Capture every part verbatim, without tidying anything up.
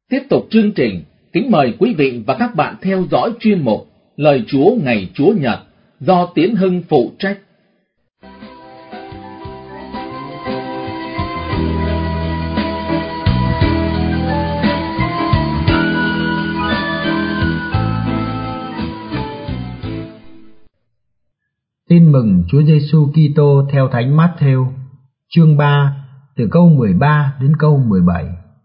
Tiếp tục chương trình, kính mời quý vị và các bạn theo dõi chuyên mục Lời Chúa ngày Chúa Nhật do Tiến Hưng phụ trách. Tin mừng Chúa Giêsu Kitô theo Thánh Mát-thêu, chương ba, từ câu mười ba đến câu mười bảy.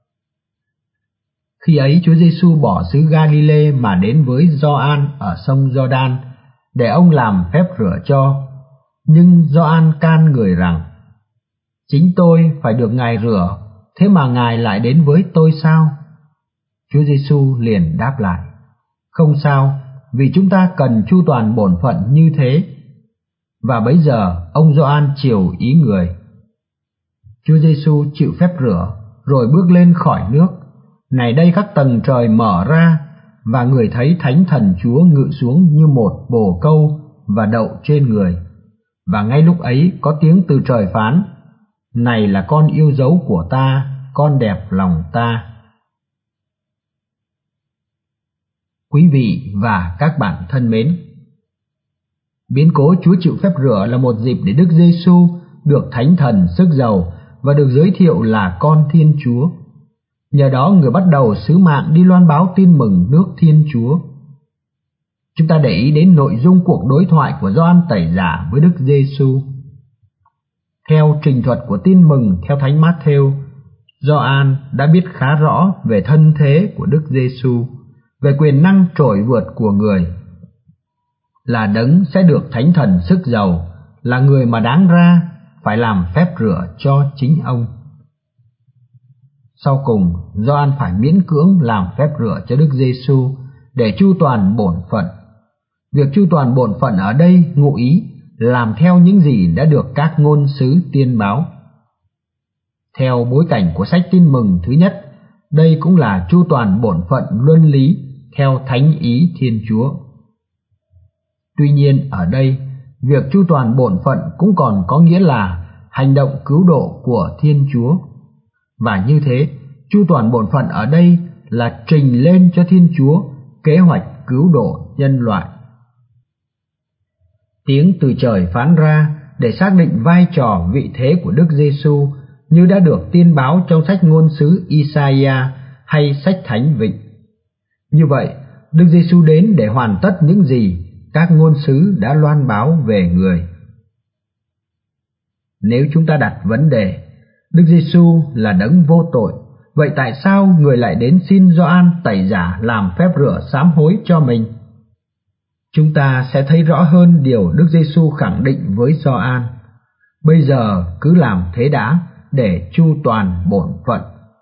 Khi ấy Chúa Giêsu bỏ xứ Ga-li-lê mà đến với Gioan ở sông Giođan để ông làm phép rửa cho. Nhưng Gioan can người rằng: Chính tôi phải được Ngài rửa, thế mà Ngài lại đến với tôi sao? Chúa Giêsu liền đáp lại: Không sao, vì chúng ta cần chu toàn bổn phận như thế. Và bấy giờ ông Gioan chiều ý người. Chúa Giêsu chịu phép rửa, rồi bước lên khỏi nước. Này đây các tầng trời mở ra, và người thấy Thánh Thần Chúa ngự xuống như một bồ câu và đậu trên người. Và ngay lúc ấy có tiếng từ trời phán: Này là con yêu dấu của ta, con đẹp lòng ta. Quý vị và các bạn thân mến, biến cố Chúa chịu phép rửa là một dịp để Đức Giêsu được Thánh Thần sức giàu và được giới thiệu là con Thiên Chúa. Nhờ đó người bắt đầu sứ mạng đi loan báo tin mừng nước Thiên Chúa. Chúng ta để ý đến nội dung cuộc đối thoại của Gioan Tẩy Giả với Đức Giêsu. Theo trình thuật của tin mừng theo Thánh Mát-thêu, Gioan đã biết khá rõ về thân thế của Đức Giêsu, về quyền năng trội vượt của người, là đấng sẽ được Thánh Thần sức giàu, là người mà đáng ra phải làm phép rửa cho chính ông. Sau cùng, Gioan phải miễn cưỡng làm phép rửa cho Đức Giêsu để chu toàn bổn phận. Việc chu toàn bổn phận ở đây ngụ ý làm theo những gì đã được các ngôn sứ tiên báo. Theo bối cảnh của sách Tin mừng thứ nhất, đây cũng là chu toàn bổn phận luân lý theo thánh ý Thiên Chúa. Tuy nhiên ở đây, việc chu toàn bổn phận cũng còn có nghĩa là hành động cứu độ của Thiên Chúa. Và như thế, chu toàn bổn phận ở đây là trình lên cho Thiên Chúa kế hoạch cứu độ nhân loại. Tiếng từ trời phán ra để xác định vai trò vị thế của Đức Giêsu như đã được tiên báo trong sách ngôn sứ Isaiah hay sách Thánh Vịnh. Như vậy, Đức Giêsu đến để hoàn tất những gì các ngôn sứ đã loan báo về người. Nếu chúng ta đặt vấn đề, Đức Giêsu là đấng vô tội, vậy tại sao người lại đến xin Gioan Tẩy Giả làm phép rửa sám hối cho mình? Chúng ta sẽ thấy rõ hơn điều Đức Giêsu khẳng định với Gioan: Bây giờ cứ làm thế đã để chu toàn bổn phận.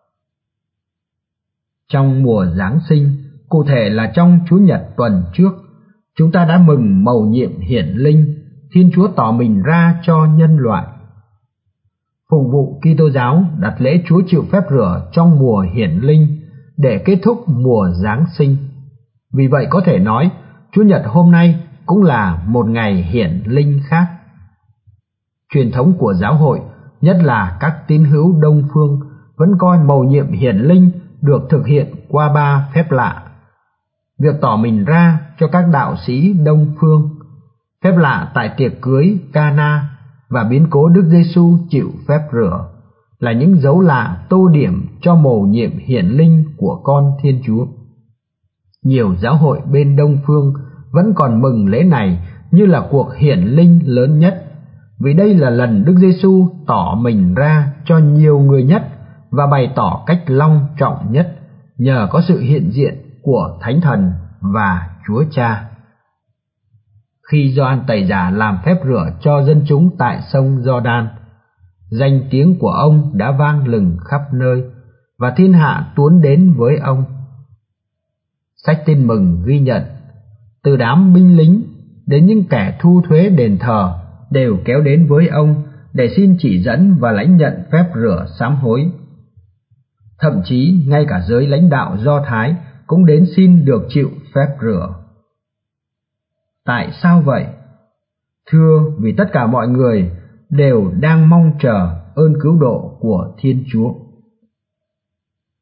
Trong mùa Giáng sinh, cụ thể là trong Chúa Nhật tuần trước, chúng ta đã mừng mầu nhiệm hiển linh, Thiên Chúa tỏ mình ra cho nhân loại. Phụng vụ Kitô giáo đặt lễ Chúa chịu phép rửa trong mùa hiển linh để kết thúc mùa Giáng sinh. Vì vậy có thể nói, Chúa Nhật hôm nay cũng là một ngày hiển linh khác. Truyền thống của giáo hội, nhất là các tín hữu Đông phương, vẫn coi mầu nhiệm hiển linh được thực hiện qua ba phép lạ. Việc tỏ mình ra cho các đạo sĩ Đông phương, phép lạ tại tiệc cưới Cana và biến cố Đức Giêsu chịu phép rửa là những dấu lạ tô điểm cho mầu nhiệm hiển linh của con Thiên Chúa. Nhiều giáo hội bên Đông phương vẫn còn mừng lễ này như là cuộc hiển linh lớn nhất, vì đây là lần Đức Giêsu tỏ mình ra cho nhiều người nhất và bày tỏ cách long trọng nhất nhờ có sự hiện diện của Thánh Thần và Chúa Cha. Khi Gioan Tẩy Giả làm phép rửa cho dân chúng tại sông Giođan, danh tiếng của ông đã vang lừng khắp nơi và thiên hạ tuôn đến với ông. Sách Tin mừng ghi nhận, từ đám binh lính đến những kẻ thu thuế đền thờ đều kéo đến với ông để xin chỉ dẫn và lãnh nhận phép rửa sám hối. Thậm chí ngay cả giới lãnh đạo Do Thái cũng đến xin được chịu phép rửa. Tại sao vậy? Thưa, vì tất cả mọi người đều đang mong chờ ơn cứu độ của Thiên Chúa.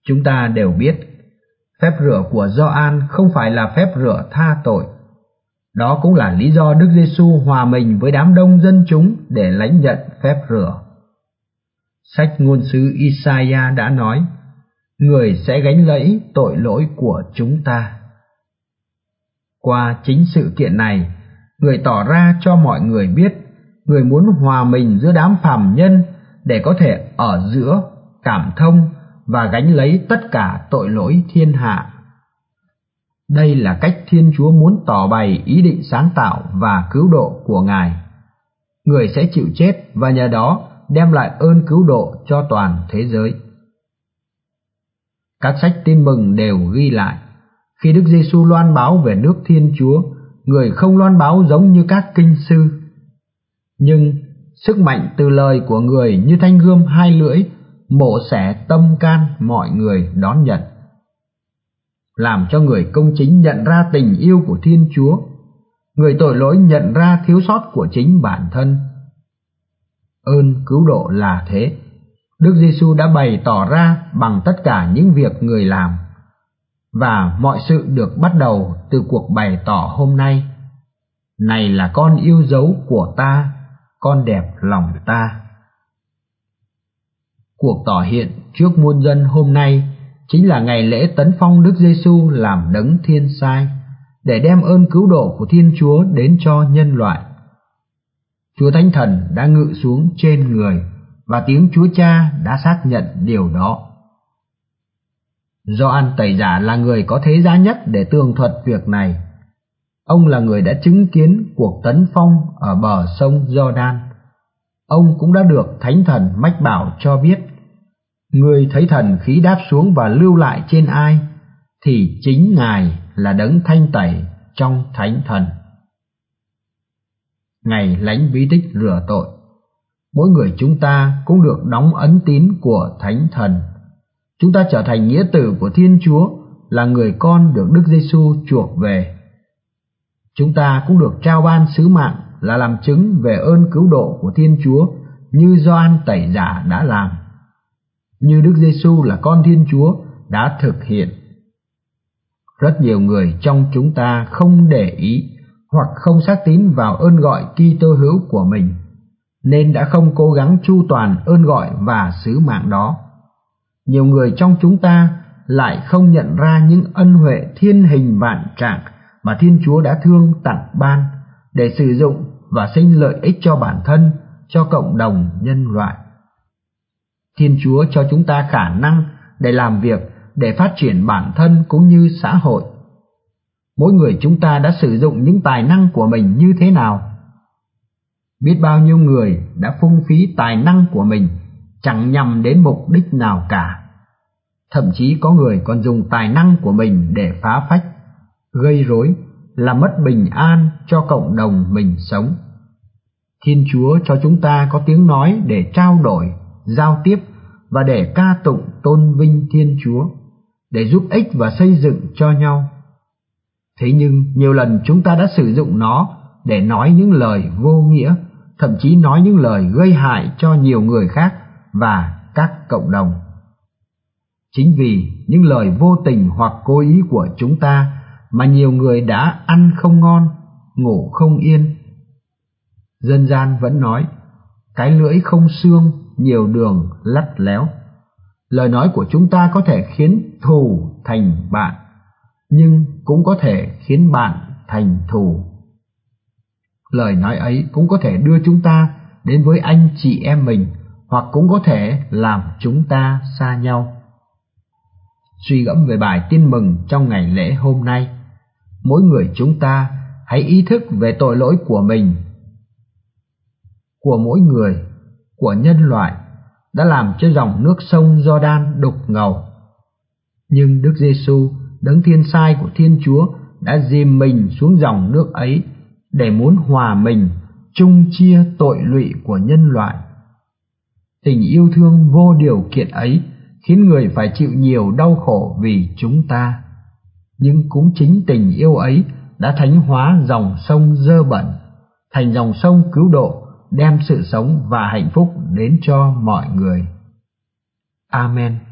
Chúng ta đều biết, phép rửa của Gioan không phải là phép rửa tha tội. Đó cũng là lý do Đức Giêsu hòa mình với đám đông dân chúng để lãnh nhận phép rửa. Sách ngôn sứ Isaiah đã nói, người sẽ gánh lấy tội lỗi của chúng ta. Qua chính sự kiện này, người tỏ ra cho mọi người biết, người muốn hòa mình giữa đám phàm nhân để có thể ở giữa, cảm thông và gánh lấy tất cả tội lỗi thiên hạ. Đây là cách Thiên Chúa muốn tỏ bày ý định sáng tạo và cứu độ của Ngài. Người sẽ chịu chết và nhờ đó đem lại ơn cứu độ cho toàn thế giới. Các sách Tin mừng đều ghi lại, khi Đức Giêsu loan báo về nước Thiên Chúa, người không loan báo giống như các kinh sư. Nhưng sức mạnh từ lời của người như thanh gươm hai lưỡi, mổ xẻ tâm can mọi người đón nhận, làm cho người công chính nhận ra tình yêu của Thiên Chúa, người tội lỗi nhận ra thiếu sót của chính bản thân. Ơn cứu độ là thế, Đức Giêsu đã bày tỏ ra bằng tất cả những việc người làm, và mọi sự được bắt đầu từ cuộc bày tỏ hôm nay. Này là con yêu dấu của ta, con đẹp lòng ta. Cuộc tỏ hiện trước muôn dân hôm nay chính là ngày lễ tấn phong Đức Giêsu làm đấng thiên sai, để đem ơn cứu độ của Thiên Chúa đến cho nhân loại. Chúa Thánh Thần đã ngự xuống trên người, và tiếng Chúa Cha đã xác nhận điều đó. Gioan Tẩy Giả là người có thế giá nhất để tường thuật việc này. Ông là người đã chứng kiến cuộc tấn phong ở bờ sông Giođan. Ông cũng đã được Thánh Thần mách bảo cho biết, người thấy thần khí đáp xuống và lưu lại trên ai, thì chính Ngài là đấng thanh tẩy trong Thánh Thần. Ngày lãnh bí tích rửa tội, mỗi người chúng ta cũng được đóng ấn tín của Thánh Thần. Chúng ta trở thành nghĩa tử của Thiên Chúa, là người con được Đức Giêsu chuộc về. Chúng ta cũng được trao ban sứ mạng là làm chứng về ơn cứu độ của Thiên Chúa, như Gioan Tẩy Giả đã làm, như Đức Giêsu là con Thiên Chúa đã thực hiện. Rất nhiều người trong chúng ta không để ý hoặc không xác tín vào ơn gọi Kitô hữu của mình, nên đã không cố gắng chu toàn ơn gọi và sứ mạng đó. Nhiều người trong chúng ta lại không nhận ra những ân huệ thiên hình vạn trạng mà Thiên Chúa đã thương tặng ban để sử dụng và sinh lợi ích cho bản thân, cho cộng đồng nhân loại. Thiên Chúa cho chúng ta khả năng để làm việc, để phát triển bản thân cũng như xã hội. Mỗi người chúng ta đã sử dụng những tài năng của mình như thế nào? Biết bao nhiêu người đã phung phí tài năng của mình chẳng nhằm đến mục đích nào cả. Thậm chí có người còn dùng tài năng của mình để phá phách, gây rối, làm mất bình an cho cộng đồng mình sống. Thiên Chúa cho chúng ta có tiếng nói để trao đổi, giao tiếp và để ca tụng tôn vinh Thiên Chúa, để giúp ích và xây dựng cho nhau. Thế nhưng nhiều lần chúng ta đã sử dụng nó để nói những lời vô nghĩa, thậm chí nói những lời gây hại cho nhiều người khác và các cộng đồng. Chính vì những lời vô tình hoặc cố ý của chúng ta mà nhiều người đã ăn không ngon, ngủ không yên. Dân gian vẫn nói, cái lưỡi không xương, nhiều đường lắt léo. Lời nói của chúng ta có thể khiến thù thành bạn, nhưng cũng có thể khiến bạn thành thù. Lời nói ấy cũng có thể đưa chúng ta đến với anh chị em mình, hoặc cũng có thể làm chúng ta xa nhau. Suy gẫm về bài tin mừng trong ngày lễ hôm nay, mỗi người chúng ta hãy ý thức về tội lỗi của mình, của mỗi người, của nhân loại, đã làm cho dòng nước sông Giođan đục ngầu. Nhưng Đức Giêsu, đấng thiên sai của Thiên Chúa, đã dìm mình xuống dòng nước ấy để muốn hòa mình, chung chia tội lụy của nhân loại. Tình yêu thương vô điều kiện ấy khiến người phải chịu nhiều đau khổ vì chúng ta. Nhưng cũng chính tình yêu ấy đã thánh hóa dòng sông dơ bẩn thành dòng sông cứu độ, đem sự sống và hạnh phúc đến cho mọi người. Amen.